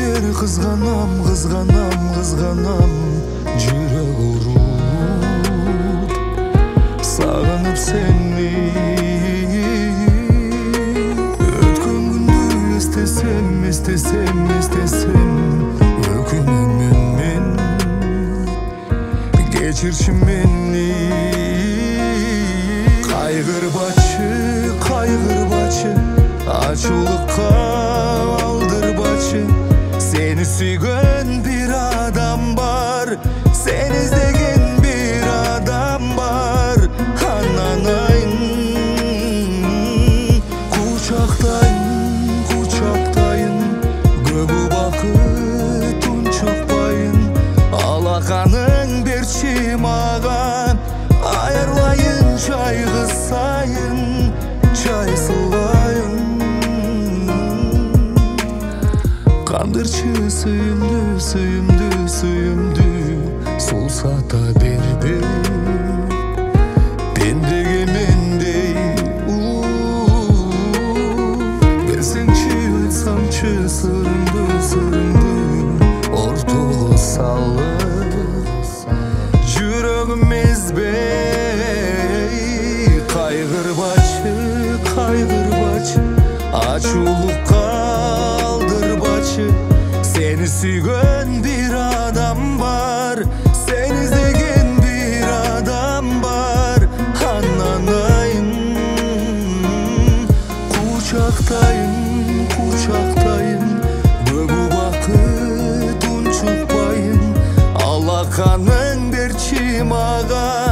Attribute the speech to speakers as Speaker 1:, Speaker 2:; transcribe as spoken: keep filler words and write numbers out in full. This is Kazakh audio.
Speaker 1: бери кызганам, кызганам, кызганам, жүрөк ооруп сагынып сени. Өткөн күндү эстесем, эстесем, эстесем, өкүнөмүн мен, кечирчи мени. Кайгырбачы, кайгырбачы, ачуулукка алдырбачы. Seni сүйгөн bir адам бар, сени издеген bir адам бар. Ананайын, кучактайын, кучактайын, көп убакыт унчукпайын. Алаканың берчи мага, аярлайын чайгы сайын, чай сылайын. Кандырчы сүйүмдү, сүйүмдү, сүйүмдү сулсата берди. Тендеге мендей берсеңчи, айтсамчы сырымды, сырымды ортого салып, жүрөгүм эзбей. Кайгырбачы, кайгырбачы, ачуулукка алдырбачы. Seni сүйгөн bir адам бар, сени издеген bir адам бар. Ананайын, кучактайын, кучактайын, көп убакыт унчукпайын. Алаканың берчи мага,